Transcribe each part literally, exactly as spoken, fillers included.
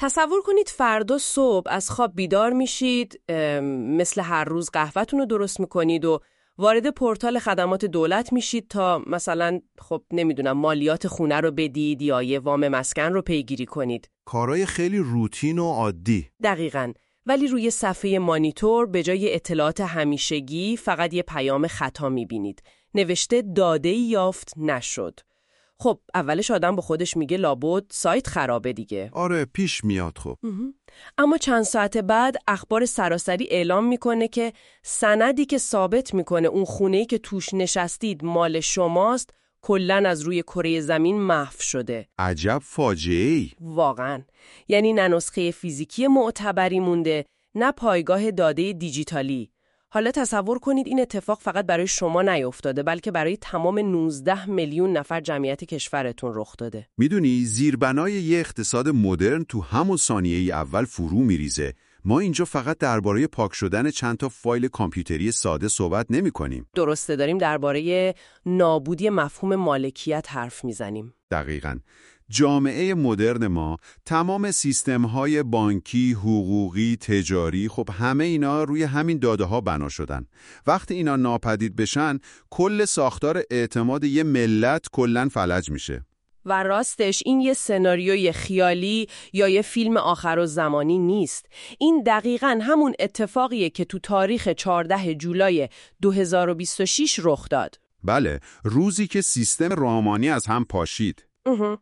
تصور کنید فردا صبح از خواب بیدار میشید، مثل هر روز قهوه‌تون رو درست میکنید و وارد پورتال خدمات دولت میشید تا مثلا خب نمیدونم مالیات خونه رو بدید یا یه وام مسکن رو پیگیری کنید. کارهای خیلی روتین و عادی. دقیقاً. ولی روی صفحه مانیتور به جای اطلاعات همیشگی فقط یه پیام خطا میبینید. نوشته داده‌ای یافت نشد. خب اولش آدم با خودش میگه لابد سایت خرابه دیگه. آره پیش میاد خب. اما چند ساعت بعد اخبار سراسری اعلام میکنه که سندی که ثابت میکنه اون خونه‌ای که توش نشستید مال شماست کلاً از روی کره زمین محو شده. عجب فاجعه‌ای. واقعاً. یعنی نه نسخه فیزیکی معتبری مونده، نه پایگاه داده دیجیتالی. حالا تصور کنید این اتفاق فقط برای شما نیفتاده بلکه برای تمام نوزده میلیون نفر جمعیت کشورتون رخ داده. میدونی زیربنای یه اقتصاد مدرن تو همون ثانیه اول فرو میریزه. ما اینجا فقط درباره پاک شدن چند تا فایل کامپیوتری ساده صحبت نمی کنیم. درسته، داریم درباره نابودی مفهوم مالکیت حرف میزنیم. دقیقاً. جامعه مدرن ما تمام سیستم‌های بانکی، حقوقی، تجاری خب همه اینا روی همین داده‌ها بنا شدن. وقتی اینا ناپدید بشن کل ساختار اعتماد یه ملت کلاً فلج میشه. و راستش این یه سناریوی خیالی یا یه فیلم آخرالزمانی نیست. این دقیقاً همون اتفاقیه که تو تاریخ چهاردهم جولای دو هزار و بیست و شش رخ داد. بله، روزی که سیستم رومانی از هم پاشید. اها.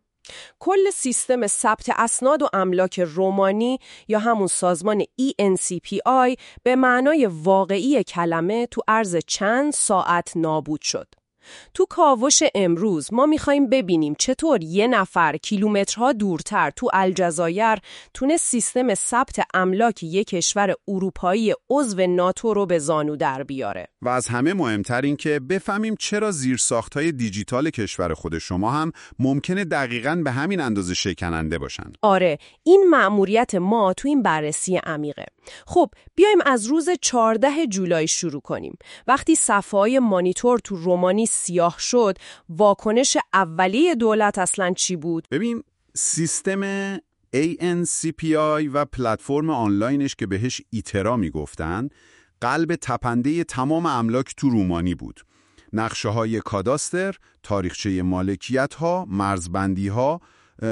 کل سیستم ثبت اسناد و املاک رومانی یا همون سازمان ای ان سی پی آی به معنای واقعی کلمه تو عرض چند ساعت نابود شد. تو کاوش امروز ما میخوایم ببینیم چطور یه نفر کیلومترها دورتر تو الجزایر تونه سیستم ثبت املاک یک کشور اروپایی عضو ناتو رو به زانو در بیاره. و از همه مهمتر این که بفهمیم چرا زیرساخت‌های دیجیتال کشور خود شما هم ممکنه دقیقاً به همین اندازه شکننده باشن. آره، این مأموریت ما تو این بررسی عمیقه. خب بیایم از روز چهاردهم جولای شروع کنیم. وقتی صفحه‌های مانیتور تو رومانی سیاه شد، واکنش اولیه دولت اصلاً چی بود؟ ببین، سیستم ای ان سی پی آی و پلتفرم آنلاینش که بهش ایترا میگفتن، قلب تپنده تمام املاک تو رومانی بود. نقشه های کاداستر، تاریخچه مالکیت ها، مرزبندی ها،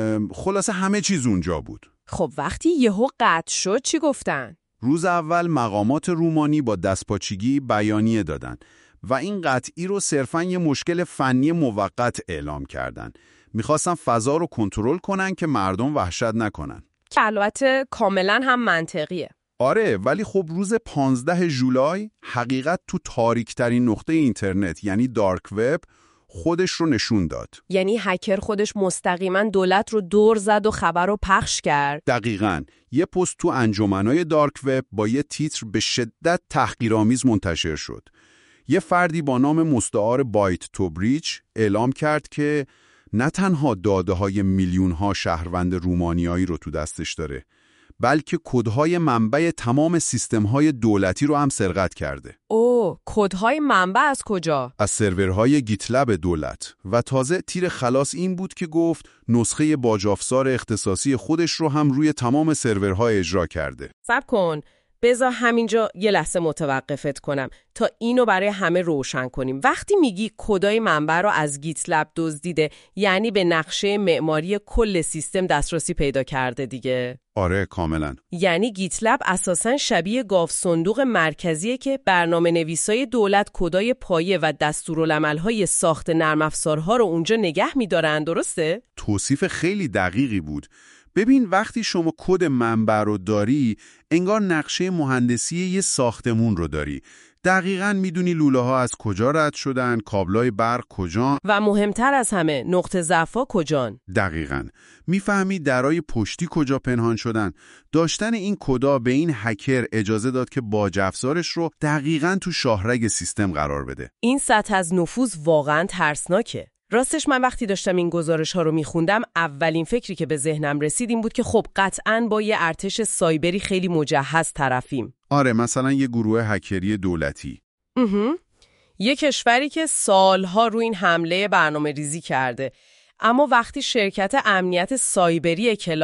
خلاصه همه چیز اونجا بود. خب وقتی یهو قطع شد چی گفتن؟ روز اول مقامات رومانی با دستپاچگی بیانیه دادن و این قطعی رو صرفاً یه مشکل فنی موقت اعلام کردن. میخواستن فضا رو کنترل کنن که مردم وحشت نکنن. که البته کاملاً هم منطقیه. آره، ولی خب روز پانزدهم ژولای حقیقت تو تاریک‌ترین نقطه اینترنت یعنی دارک وب خودش رو نشون داد. یعنی هکر خودش مستقیما دولت رو دور زد و خبر رو پخش کرد. دقیقاً. یه پست تو انجمنای دارک وب با یه تیتر به شدت تحقیرآمیز منتشر شد. یه فردی با نام مستعار بایت تو بریچ اعلام کرد که نه تنها داده‌های میلیون‌ها شهروند رومانیایی رو تو دستش داره، بلکه کدهای منبع تمام سیستم‌های دولتی رو هم سرقت کرده. اوه، کدهای منبع از کجا؟ از سرورهای گیتلب دولت. و تازه تیر خلاص این بود که گفت نسخه باج‌افزار اختصاصی خودش رو هم روی تمام سرورها اجرا کرده. صبر کن، بذار همینجا یه لحظه متوقفت کنم تا اینو برای همه روشن کنیم. وقتی میگی کدای منبع رو از گیتلب دزدیده، یعنی به نقشه معماری کل سیستم دسترسی پیدا کرده دیگه؟ آره کاملا. یعنی گیتلب اساساً شبیه گاو صندوق مرکزیه که برنامه نویسای دولت کدای پایه و دستورالعمل‌های ساخت نرم افزارها رو اونجا نگه می‌دارن، درسته؟ توصیف خیلی دقیقی بود. ببین وقتی شما کد منبع رو داری، انگار نقشه مهندسی یه ساختمون رو داری. دقیقاً میدونی لوله ها از کجا رد شدن، کابلای برق کجا و مهمتر از همه نقطه ضعف‌ها کجان. دقیقاً. میفهمی درای پشتی کجا پنهان شدن. داشتن این کدا به این هکر اجازه داد که باج افزارش رو دقیقاً تو شاهرگ سیستم قرار بده. این سطح از نفوذ واقعاً ترسناکه. راستش من وقتی داشتم این گزارش ها رو میخوندم اولین فکری که به ذهنم رسید این بود که خب قطعاً با یه ارتش سایبری خیلی مجهز طرفیم. آره، مثلا یه گروه هکری دولتی. اها. یه کشوری که سالها روی این حمله برنامه ریزی کرده. اما وقتی شرکت امنیت سایبری اکلا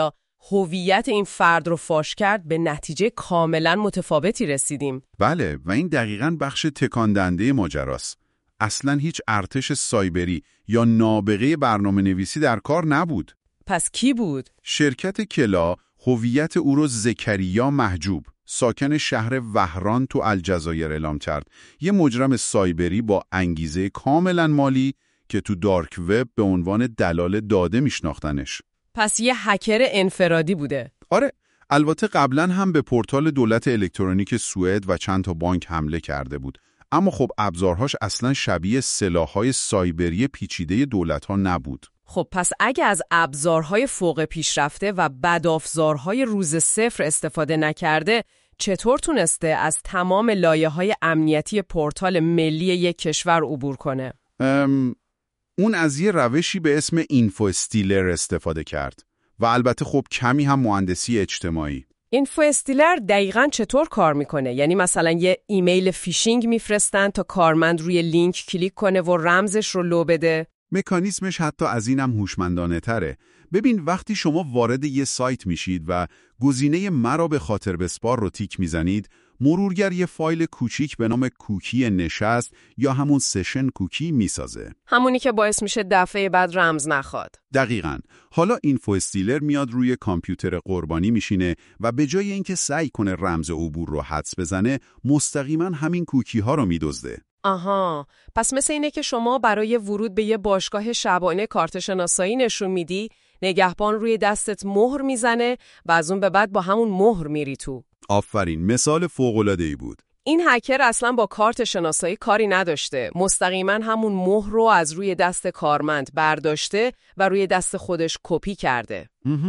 هویت این فرد رو فاش کرد به نتیجه کاملا متفاوتی رسیدیم. بله، و این دقیقاً بخش تکاندنده ماجراست. اصلاً هیچ ارتش سایبری یا نابغه برنامه نویسی در کار نبود. پس کی بود؟ شرکت کلا هویت او رو زکریا محجوب، ساکن شهر وهران تو الجزایر اعلام کرد. یه مجرم سایبری با انگیزه کاملا مالی که تو دارک وب به عنوان دلال داده میشناختنش. پس یه هکر انفرادی بوده. آره، البته قبلا هم به پورتال دولت الکترونیک سوئد و چند تا بانک حمله کرده بود. اما خب ابزارهاش اصلا شبیه سلاح‌های سایبری پیچیده دولت‌ها نبود. خب پس اگه از ابزارهای فوق پیشرفته و بدافزارهای روز صفر استفاده نکرده، چطور تونسته از تمام لایه‌های امنیتی پورتال ملی یک کشور عبور کنه؟ ام، اون از یه روشی به اسم اینفو استیلر استفاده کرد و البته خب کمی هم مهندسی اجتماعی. اینفو استیلر دقیقاً چطور کار میکنه؟ یعنی مثلا یه ایمیل فیشینگ میفرستن تا کارمند روی لینک کلیک کنه و رمزش رو لو بده؟ مکانیزمش حتی از اینم هوشمندانه تره. ببین، وقتی شما وارد یه سایت میشید و گزینه مرا به خاطر بسپار رو تیک میزنید، مرورگر یه فایل کوچیک به نام کوکی نشست یا همون سشن کوکی میسازه. همونی که باعث میشه دفعه بعد رمز نخواد. دقیقاً. حالا اینفو استیلر میاد روی کامپیوتر قربانی میشینه و به جای اینکه سعی کنه رمز عبور رو حدس بزنه، مستقیما همین کوکی ها رو میدزده. آها، پس مثل اینه که شما برای ورود به یه باشگاه شبانه کارت شناسایی نشون میدی، نگهبان روی دستت مهر میزنه و از اون به بعد با همون مهر میری تو. آفرین، مثال فوق‌العاده‌ای بود. این هکر اصلا با کارت شناسایی کاری نداشته. مستقیما همون مهر رو از روی دست کارمند برداشته و روی دست خودش کپی کرده.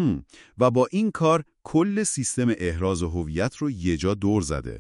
و با این کار کل سیستم احراز هویت رو یه جا دور زده.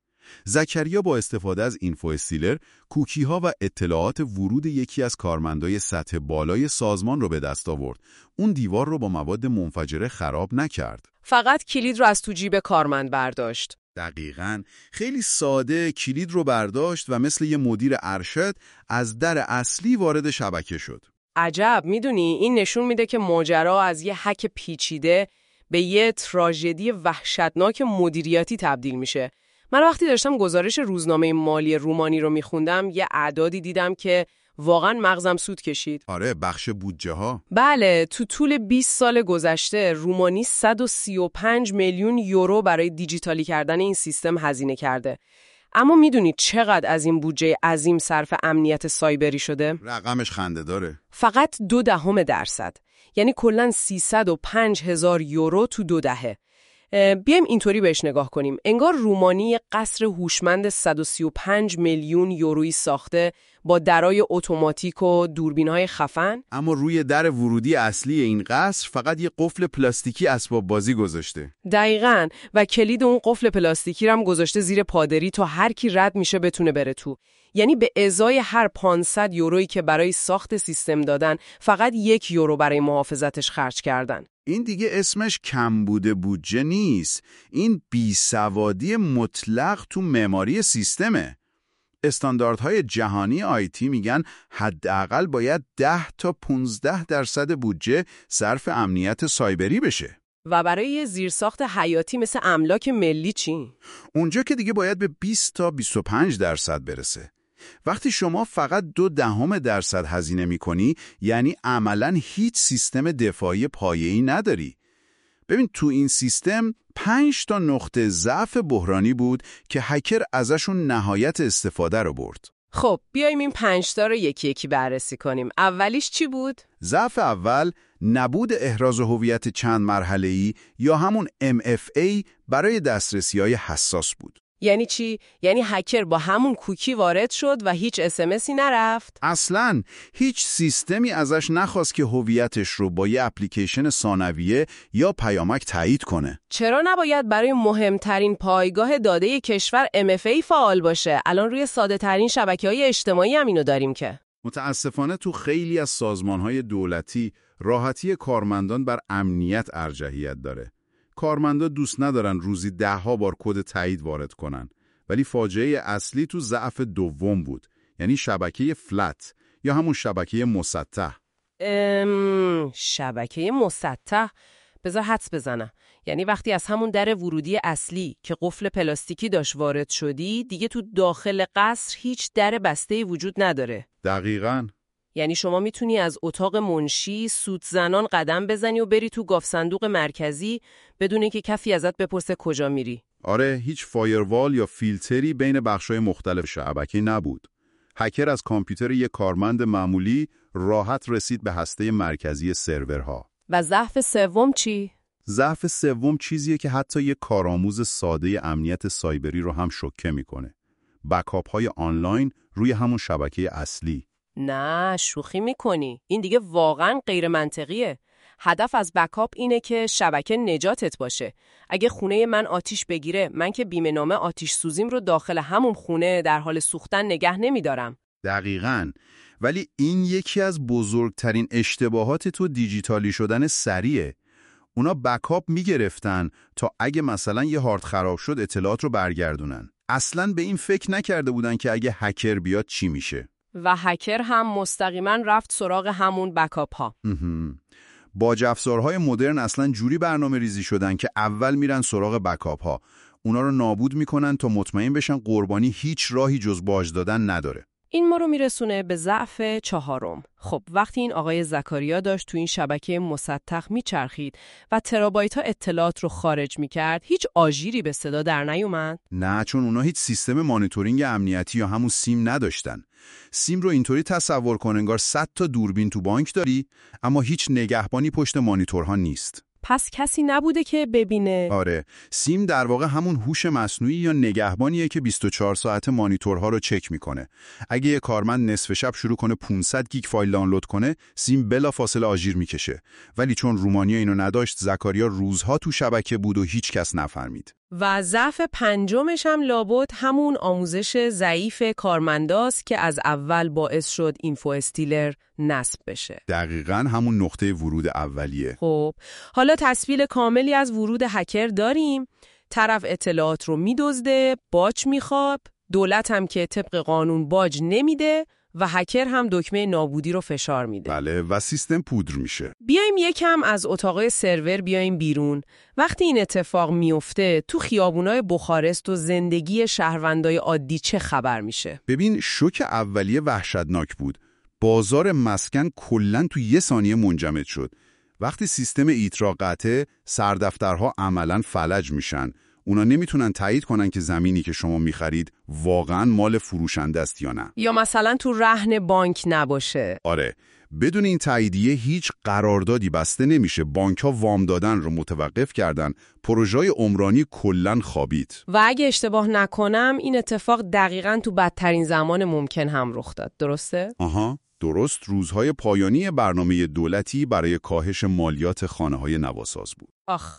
زکریا با استفاده از اینفو استیلر کوکی‌ها و اطلاعات ورود یکی از کارمندای سطح بالای سازمان رو به دست آورد. اون دیوار رو با مواد منفجره خراب نکرد. فقط کلید رو از تو جیب کارمند برداشت. دقیقاً. خیلی ساده کلید رو برداشت و مثل یه مدیر ارشد از در اصلی وارد شبکه شد. عجب، میدونی این نشون میده که ماجرا از یه هک پیچیده به یه تراژدی وحشتناک مدیریتی تبدیل میشه. من وقتی داشتم گزارش روزنامه مالی رومانی رو میخوندم یه اعدادی دیدم که واقعا مغزم سود کشید. آره، بخش بودجه ها. بله، تو طول بیست سال گذشته رومانی صد و سی و پنج میلیون یورو برای دیجیتالی کردن این سیستم هزینه کرده. اما میدونید چقدر از این بودجه عظیم صرف امنیت سایبری شده؟ رقمش خنده داره. فقط دو دهم درصد. یعنی کلاً سیصد و پنج هزار یورو تو دو دهه. بیایم اینطوری بهش نگاه کنیم. انگار رومانی قصر هوشمند صد و سی و پنج میلیون یورویی ساخته با درای اتوماتیک و دوربین‌های خفن، اما روی در ورودی اصلی این قصر فقط یه قفل پلاستیکی اسباب بازی گذاشته. دقیقاً، و کلید اون قفل پلاستیکی رو هم گذاشته زیر پادری تا هر کی رد میشه بتونه بره تو. یعنی به ازای هر پانصد یورویی که برای ساخت سیستم دادن، فقط یک یورو برای محافظتش خرج کردن. این دیگه اسمش کمبود بودجه نیست. این بیسوادی مطلق تو معماری سیستمه. استانداردهای جهانی آیتی میگن حداقل باید ده تا پانزده درصد بودجه صرف امنیت سایبری بشه. و برای یه زیرساخت حیاتی مثل املاک ملی چی؟ اونجا که دیگه باید به بیست تا بیست و پنج درصد برسه. وقتی شما فقط دو دهم درصد هزینه میکنی، یعنی عملاً هیچ سیستم دفاعی پایه‌ای نداری. ببین، تو این سیستم پنج تا نقطه ضعف بحرانی بود که هکر ازشون نهایت استفاده رو برد. خب بیایم این پنج تا رو یکی یکی بررسی کنیم. اولیش چی بود؟ ضعف اول نبود احراز هویت چند مرحله‌ای یا همون ام اف ای برای دسترسی‌های حساس بود. یعنی چی؟ یعنی هکر با همون کوکی وارد شد و هیچ اس ام اسی نرفت؟ اصلاً هیچ سیستمی ازش نخواست که هویتش رو با یه اپلیکیشن ثانویه یا پیامک تایید کنه. چرا نباید برای مهمترین پایگاه داده کشور ام اف ای فعال باشه؟ الان روی ساده ترین شبکه‌های اجتماعی هم اینو داریم که. متاسفانه تو خیلی از سازمان‌های دولتی راحتی کارمندان بر امنیت ارجحیت داره. کارمندا دوست ندارن روزی ده ها بار کد تایید وارد کنن، ولی فاجعه اصلی تو ضعف دوم بود، یعنی شبکه فلت یا همون شبکه مسطح. ام... شبکه مسطح؟ بذار حدس بزنم. یعنی وقتی از همون در ورودی اصلی که قفل پلاستیکی داشت وارد شدی، دیگه تو داخل قصر هیچ در بسته‌ای وجود نداره. دقیقاً. یعنی شما میتونی از اتاق منشی سوت زنان قدم بزنی و بری تو گاف صندوق مرکزی بدون اینکه کسی ازت بپرسه کجا میری. آره، هیچ فایروال یا فیلتری بین بخش‌های مختلف شبکه نبود. هکر از کامپیوتر یک کارمند معمولی راحت رسید به هسته مرکزی سرورها. و ضعف سوم چی؟ ضعف سوم چیزیه که حتی یک کارآموز ساده امنیت سایبری رو هم شوکه میکنه. بکاپ‌های آنلاین روی همون شبکه اصلی. نه، شوخی میکنی. این دیگه واقعا غیر منطقیه. هدف از بکاپ اینه که شبکه نجاتت باشه. اگه خونه من آتیش بگیره، من که بیمه نامه آتیش سوزیم رو داخل همون خونه در حال سوختن نگه نمیدارم. دقیقاً. ولی این یکی از بزرگترین اشتباهات تو دیجیتالی شدن سریعه. اونا بکاپ میگرفتن تا اگه مثلا یه هارد خراب شد اطلاعات رو برگردونن. اصلاً به این فکر نکرده بودن که اگه هکر بیاد چی میشه. و هکر هم مستقیما رفت سراغ همون بکاپ ها. باج افزارهای مدرن اصلا جوری برنامه ریزی شدن که اول میرن سراغ بکاپ ها. اونا رو نابود میکنن تا مطمئن بشن قربانی هیچ راهی جز باج دادن نداره. این ما رو میرسونه به ضعف چهارم. خب وقتی این آقای زکاریا داشت تو این شبکه مسطح میچرخید و ترابایت ها اطلاعات رو خارج میکرد، هیچ آژیری به صدا در نیومد؟ نه، چون اونا هیچ سیستم مانیتورینگ امنیتی یا همون سیم نداشتن. سیم رو اینطوری تصور کن انگار صد تا دوربین تو بانک داری، اما هیچ نگهبانی پشت مانیتورها نیست. پس کسی نبوده که ببینه؟ آره، سیم در واقع همون هوش مصنوعی یا نگهبانیه که بیست و چهار ساعت مانیتورها رو چک میکنه. اگه یه کارمند نصف شب شروع کنه پانصد گیگ فایل دانلود کنه، سیم بلافاصله آژیر میکشه. ولی چون رومانیا اینو نداشت، زکاریا روزها تو شبکه بود و هیچ کس نفهمید. و ضعف پنجمش هم لابد همون آموزش ضعیف کارمنداست که از اول باعث شد اینفو استیلر نصب بشه. دقیقاً همون نقطه ورود اولیه. خب حالا تصویر کاملی از ورود هکر داریم. طرف اطلاعات رو میدزده، باج میخواد، دولت هم که طبق قانون باج نمیده و هکر هم دکمه نابودی رو فشار میده. بله، و سیستم پودر میشه. بیایم یکم از اتاق سرور بیایم بیرون. وقتی این اتفاق میفته، تو خیابونای بخارست و زندگی شهروندای عادی چه خبر میشه؟ ببین، شوک اولیه وحشتناک بود. بازار مسکن کلاً تو یه ثانیه منجمد شد. وقتی سیستم ایترا قطعه، سردفترها عملاً فلج میشن. اونا نمیتونن تایید کنن که زمینی که شما میخرید واقعاً مال فروشنده است یا نه. یا مثلا تو رهن بانک نباشه. آره، بدون این تاییدیه هیچ قراردادی بسته نمیشه. بانک‌ها وام دادن رو متوقف کردن. پروژه‌های عمرانی کلاً خوابید. و اگه اشتباه نکنم این اتفاق دقیقاً تو بدترین زمان ممکن هم رخ داد. درسته؟ آها، درست. روزهای پایانی برنامه دولتی برای کاهش مالیات خانه‌های نواساز بود. آخ،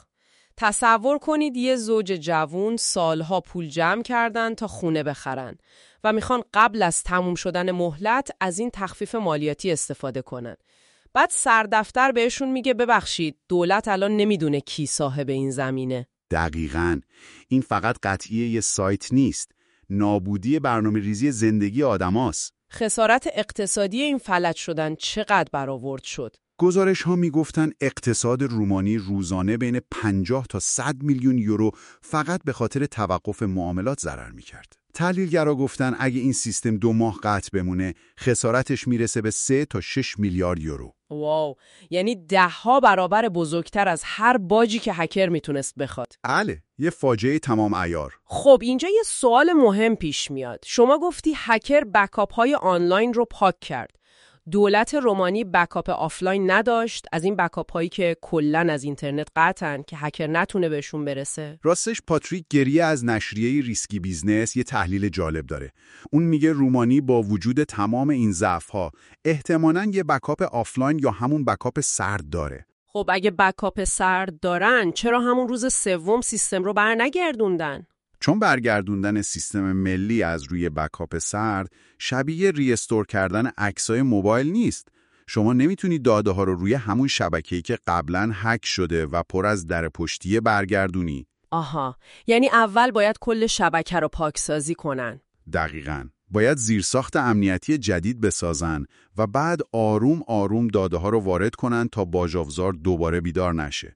تصور کنید یه زوج جوون سالها پول جمع کردن تا خونه بخرن و میخوان قبل از تموم شدن مهلت از این تخفیف مالیاتی استفاده کنن. بعد سردفتر بهشون میگه ببخشید دولت الان نمیدونه کی صاحب این زمینه. دقیقاً. این فقط قطعیه یه سایت نیست. نابودی برنامه ریزی زندگی آدماست. خسارت اقتصادی این فلج شدن چقدر برآورد شد؟ گزارش ها می گفتن اقتصاد رومانی روزانه بین پنجاه تا صد میلیون یورو فقط به خاطر توقف معاملات ضرر می کرد. تحلیلگرا گفتن اگه این سیستم دو ماه قطع بمونه خسارتش میرسه به سه تا شش میلیارد یورو. واو، یعنی ده ها برابر بزرگتر از هر باجی که هکر میتونست بخواد. بله، یه فاجعه تمام عیار. خب اینجا یه سوال مهم پیش میاد. شما گفتی هکر بکاپ های آنلاین رو پاک کرد. دولت رومانی بکاپ آفلاین نداشت، از این بکاپ هایی که کلن از اینترنت قطعن که هکر نتونه بهشون برسه؟ راستش پاتریک گریه از نشریه ریسکی بیزنس یه تحلیل جالب داره. اون میگه رومانی با وجود تمام این ضعف‌ها احتمالاً یه بکاپ آفلاین یا همون بکاپ سرد داره. خب اگه بکاپ سرد دارن چرا همون روز سوم سیستم رو برنگردوندن؟ چون برگردوندن سیستم ملی از روی بکاپ سرد شبیه ریستور کردن عکسای موبایل نیست. شما نمیتونی داده ها رو روی همون شبکه‌ای که قبلا هک شده و پر از در پشتیه برگردونی. آها، یعنی اول باید کل شبکه رو پاکسازی کنن. دقیقاً. باید زیرساخت امنیتی جدید بسازن و بعد آروم آروم داده ها رو وارد کنن تا باج‌افزار دوباره بیدار نشه.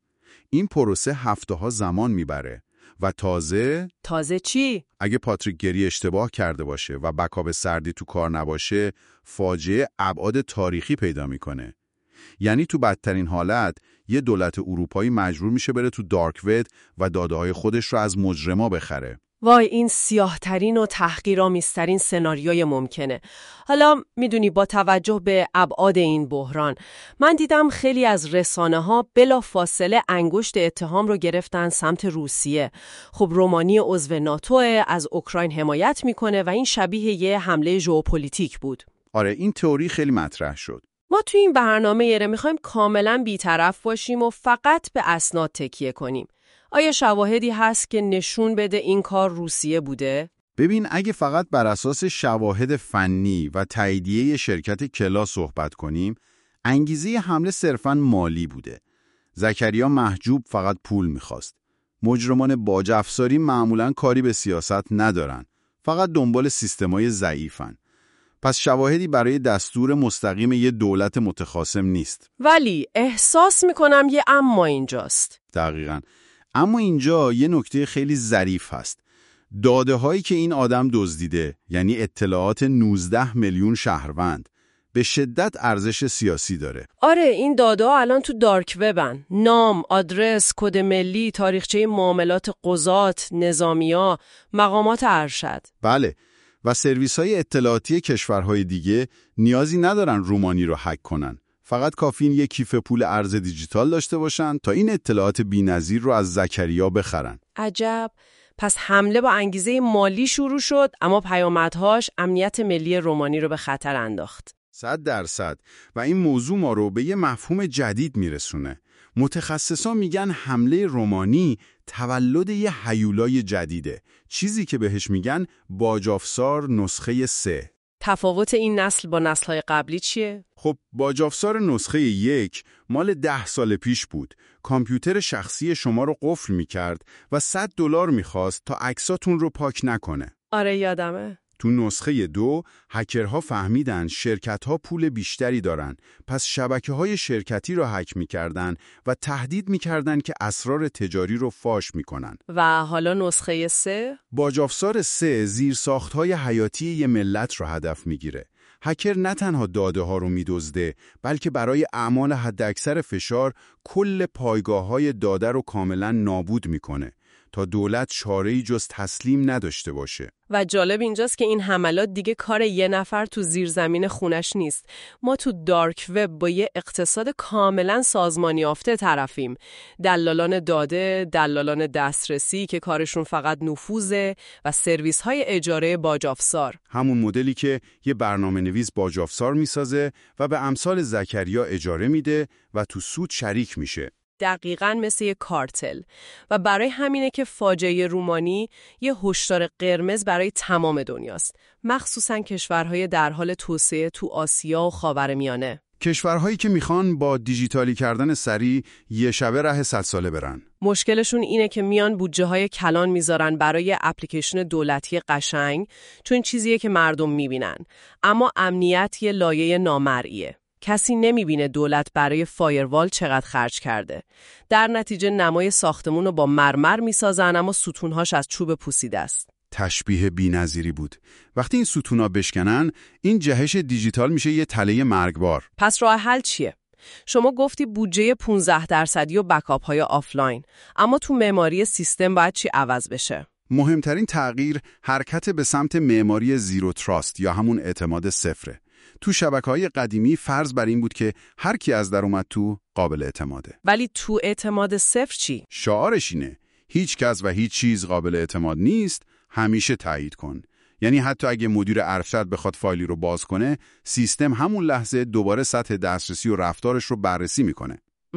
این پروسه هفته‌ها زمان میبره و تازه تازه چی؟ اگه پاتریک گری اشتباه کرده باشه و بکاپ سردی تو کار نباشه، فاجعه ابعاد تاریخی پیدا میکنه. یعنی تو بدترین حالت یه دولت اروپایی مجبور میشه بره تو دارک وب و داده‌های خودش رو از مجرما بخره. وای، این سیاه‌ترین و تحقیرآمیزترین سناریوی ممکنه. حالا میدونی با توجه به ابعاد این بحران، من دیدم خیلی از رسانه‌ها بلا فاصله انگشت اتهام رو گرفتن سمت روسیه. خب رومانی عضو ناتو از اوکراین حمایت میکنه و این شبیه یه حمله ژئوپلیتیک بود. آره، این تئوری خیلی مطرح شد. ما تو این برنامه یره میخوایم کاملا بی‌طرف باشیم و فقط به اسناد تکیه کنیم. آیا شواهدی هست که نشون بده این کار روسیه بوده؟ ببین، اگه فقط بر اساس شواهد فنی و تاییدیه شرکت کلا صحبت کنیم، انگیزه حمله صرفاً مالی بوده. زکریا محجوب فقط پول میخواست. مجرمان باج افزاری معمولاً کاری به سیاست ندارن. فقط دنبال سیستمای ضعیفن. پس شواهدی برای دستور مستقیم یه دولت متخاصم نیست. ولی احساس میکنم یه اما اینجاست. دقیقاً. اما اینجا یه نکته خیلی ظریف هست. داده هایی که این آدم دزدیده، یعنی اطلاعات نوزده میلیون شهروند، به شدت ارزش سیاسی داره. آره، این داده ها الان تو دارک وبن. نام، آدرس، کد ملی، تاریخچه معاملات قضات، نظامیا، مقامات ارشد. بله، و سرویس های اطلاعاتی کشورهای دیگه نیازی ندارن رومانی رو هک کنن. فقط کافی این یک کیف پول ارز دیجیتال داشته باشن تا این اطلاعات بی‌نظیر رو از زکریا بخرن. عجب. پس حمله با انگیزه مالی شروع شد، اما پیامدهاش امنیت ملی رومانی رو به خطر انداخت. صد درصد. و این موضوع ما رو به یه مفهوم جدید میرسونه. متخصصا میگن حمله رومانی تولد یه هیولای جدیده. چیزی که بهش میگن باجافسار نسخه سه. تفاوت این نسل با نسل‌های قبلی چیه؟ خب باجافسار نسخه یک مال ده سال پیش بود. کامپیوتر شخصی شما رو قفل میکرد و صد دلار میخواست تا عکساتون رو پاک نکنه. آره یادمه. تو نسخه دو، هکرها فهمیدن شرکت‌ها پول بیشتری دارن، پس شبکه‌های شرکتی رو هک می‌کردن و تهدید می‌کردن که اسرار تجاری رو فاش می‌کنن. و حالا نسخه سه؟ باجافسار سه زیرساخت‌های حیاتی یه ملت رو هدف می‌گیره. هکر نه تنها داده ها رو می‌دزده، بلکه برای اعمال حداکثر فشار کل پایگاه‌های داده رو کاملاً نابود می‌کنه تا دولت چاره‌ای جز تسلیم نداشته باشه. و جالب اینجاست که این حملات دیگه کار یه نفر تو زیرزمین خونش نیست. ما تو دارک وب با یه اقتصاد کاملا سازمانی یافته طرفیم. دلالان داده، دلالان دسترسی که کارشون فقط نفوذه و سرویس های اجاره باجافسار. همون مدلی که یه برنامه نویس باجافسار میسازه و به امثال زکریا اجاره میده و تو سود شریک میشه. دقیقاً مثل یه کارتل. و برای همینه که فاجعه رومانی یه هشدار قرمز برای تمام دنیاست، مخصوصاً کشورهای در حال توسعه تو آسیا و خاورمیانه. کشورهایی که میخوان با دیجیتالی کردن سریع یه شبه راه صد ساله برن. مشکلشون اینه که میان بودجه های کلان میذارن برای اپلیکیشن دولتی قشنگ، چون چیزیه که مردم میبینن. اما امنیت یه لایه نامرئیه. کسی نمیبینه دولت برای فایروال چقدر خرج کرده. در نتیجه نمای ساختمون رو با مرمر میسازن، اما ستونهاش از چوب پوسیده است. تشبیه بی‌نظیری بود. وقتی این ستونا بشکنن، این جهش دیجیتال میشه یه تله مرگبار. پس راه حل چیه؟ شما گفتی بودجه پانزده درصدی و بکاپ های آفلاین، اما تو معماری سیستم باید چی عوض بشه؟ مهمترین تغییر حرکت به سمت معماری زیرو تراست یا همون اعتماد صفره. تو شبکه‌های قدیمی فرض بر این بود که هر کی از در اومد تو قابل اعتماده. ولی تو اعتماد صفر چی؟ شعارش اینه: هیچ کس و هیچ چیز قابل اعتماد نیست، همیشه تایید کن. یعنی حتی اگه مدیر ارشد بخواد فایلی رو باز کنه، سیستم همون لحظه دوباره سطح دسترسی و رفتارش رو بررسی میکنه.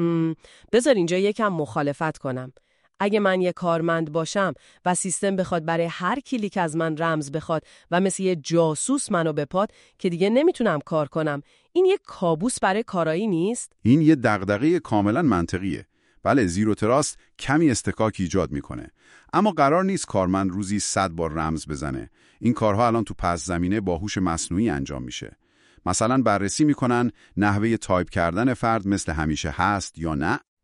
بذار اینجا یکم مخالفت کنم. اگه من یه کارمند باشم و سیستم بخواد برای هر کلیک از من رمز بخواد و مثل یه جاسوس منو بپاد که دیگه نمیتونم کار کنم، این یه کابوس برای کارایی نیست؟ این یه دغدغه کاملا منطقیه. بله، زیرو تراست کمی استکاک ایجاد میکنه، اما قرار نیست کارمند روزی صد بار رمز بزنه. این کارها الان تو پس زمینه با هوش مصنوعی انجام میشه. مثلا بررسی میکنن نحوه تایپ کردن فرد مثل همیشه هست یا نه.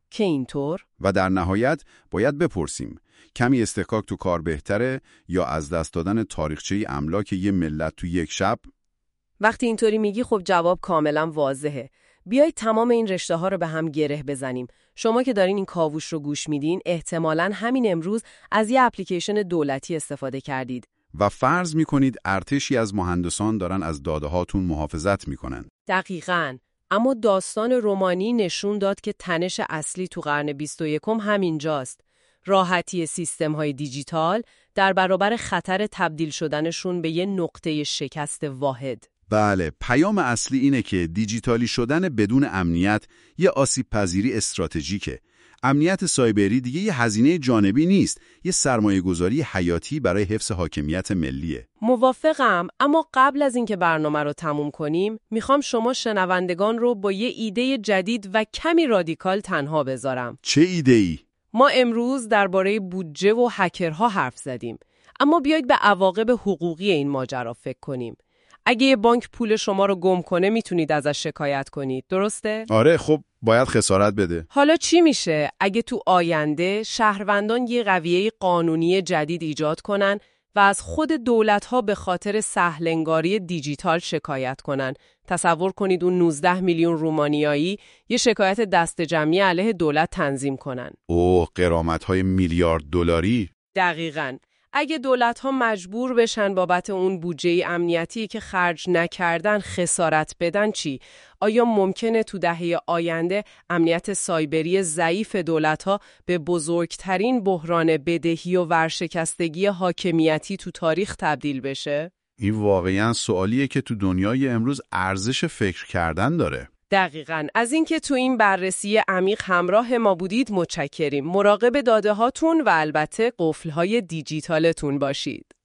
که اینطور؟ و در نهایت باید بپرسیم کمی استحقاق تو کار بهتره یا از دست دادن تاریخچه املاک یه ملت تو یک شب؟ وقتی اینطوری میگی خب جواب کاملا واضحه. بیایید تمام این رشته ها رو به هم گره بزنیم. شما که دارین این کاوش رو گوش میدین احتمالاً همین امروز از یه اپلیکیشن دولتی استفاده کردید. و فرض میکنید ارتشی از مهندسان دارن از داده هاتون محافظت میکنن. دقیقاً. اما داستان رومانی نشون داد که تنش اصلی تو قرن بیست و یکم همینجاست. راحتی سیستم‌های دیجیتال در برابر خطر تبدیل شدنشون به یه نقطه شکست واحد. بله، پیام اصلی اینه که دیجیتالی شدن بدون امنیت یه آسیب پذیری استراتژیکه. امنیت سایبری دیگه یه هزینه جانبی نیست، یه سرمایه‌گذاری حیاتی برای حفظ حاکمیت ملیه. موافقم، اما قبل از اینکه برنامه رو تموم کنیم، میخوام شما شنوندگان رو با یه ایده جدید و کمی رادیکال تنها بذارم. چه ایده‌ای؟ ما امروز درباره بودجه و هکرها حرف زدیم، اما بیایید به عواقب حقوقی این ماجرا فکر کنیم. اگه یه بانک پول شما رو گم کنه میتونید ازش شکایت کنید، درسته؟ آره، خب باید خسارت بده. حالا چی میشه اگه تو آینده شهروندان یه قضیه قانونی جدید ایجاد کنن و از خود دولت‌ها به خاطر سهل‌انگاری دیجیتال شکایت کنن؟ تصور کنید اون نوزده میلیون رومانیایی یه شکایت دست جمعی علیه دولت تنظیم کنن. اوه، غرامت‌های میلیارد دلاری. دقیقاً. اگه دولت‌ها مجبور بشن بابت اون بودجه امنیتی که خرج نکردن خسارت بدن چی؟ آیا ممکنه تو دهه آینده امنیت سایبری ضعیف دولت‌ها به بزرگترین بحران بدهی و ورشکستگی حاکمیتی تو تاریخ تبدیل بشه؟ این واقعاً سوالیه که تو دنیای امروز ارزش فکر کردن داره. دقیقاً. از اینکه تو این بررسی عمیق همراه ما بودید متشکریم. مراقب داده هاتون و البته قفل‌های دیجیتالتون باشید.